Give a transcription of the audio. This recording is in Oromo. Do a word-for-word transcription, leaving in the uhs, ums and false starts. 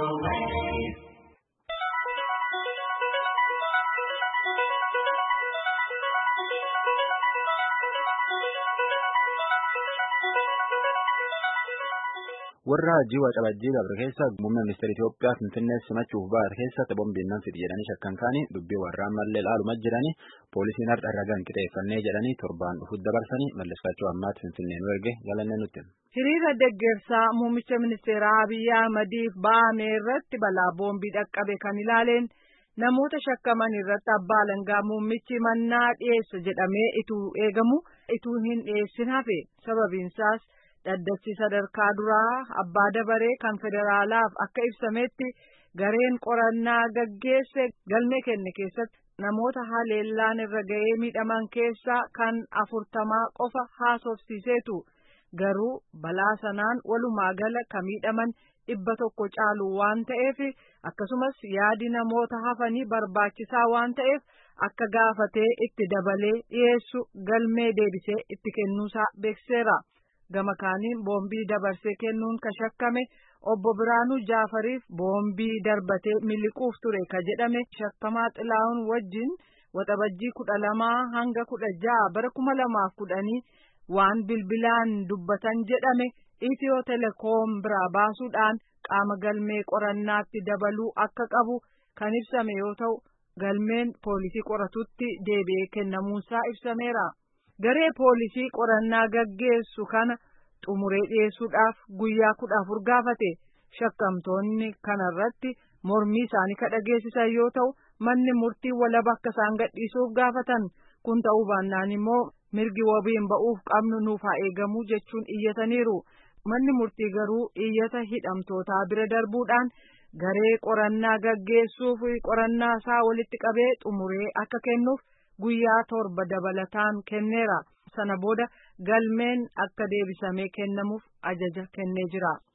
warra jiwa cabajjii dabre keessa muummee ministeera Itoophiyaa Finfinnee simachuuf ba'an keessatti boombiin nan fidi jedhanii shakkan kaanii dubbii warraan mallee laaluma jiranii poolisiin har'a ragaan qixeeffannee jedhanii torbaan dhufuuf dabarsanii malleeffachuu ammaatti Finfinnee nu erge galannee nutti. Hiriira deeggarsaa muummicha ministeeraa Abiy Ahmediif ba'ame irratti balaa boombii dhaqqabe kan ilaaleen namoota shakkaman irratti abbaa alangaa muummichi mannaa dhiyeessa jedhamee ituu eegamu ituu hin dhiyeessin hafe sababiinsaas dhaddachi sadarkaa duraa abbaa dabaree kan federaalaaf akka ibsametti gareen qorannaa gaggeesse galmee kenne keessatti namoota haleellaan irra ga'ee miidhaman keessaa kan afurtamaa qofa haasofsiiseetu garuu balaa sanaan walumaa gala kan miidhaman dhibba tokko caalu waan ta'eef akkasumas yaadi namoota hafanii barbaachisaa waan ta'eef akka gaafatee itti dabalee dhiyeessu galmee deebisee itti kennuusaa beekseera. Gama kaaniin boombii dabarsee kennuun ka shakkame obbo Biraanuu Jaafariif boombii darbatee miliquuf ture ka jedhame shakkamaa Xilaa'uun wajjin waxabajjii kudha lamaa hanga kudha ja'a bara kuma lamaaf kudhanii waan bilbilaan dubbatan jedhame Itiyoo Telekoom biraa baasuudhaan qaama galmee qorannaatti dabaluu akka qabu kan ibsame yoo ta'u galmeen poolisii qoratutti deebi'ee kennamuusaa ibsameera. Garee poolisii qorannaa gaggeessu kana xumuree dhiyeessuudhaaf guyyaa kudha afur gaafate shakkamtoonni kanarratti mormii isaanii ka dhageessisan yoo ta'u manni murtii walaba akka isaan gadhiisuuf gaafatan kun ta'uu baannaan immoo mirgi wabiin ba'uuf qabnu nuuf haa eegamu jechuun iyyataniiru. Manni murtii garuu iyyata hidhamtootaa bira darbuudhaan garee qorannaa gaggeessuuf qorannaa isaa walitti qabee xumuree akka kennuuf guyyaa torba dabalataan kenneera. Sana booda galmeen akka deebisamee kennamuuf ajaja kennee jira.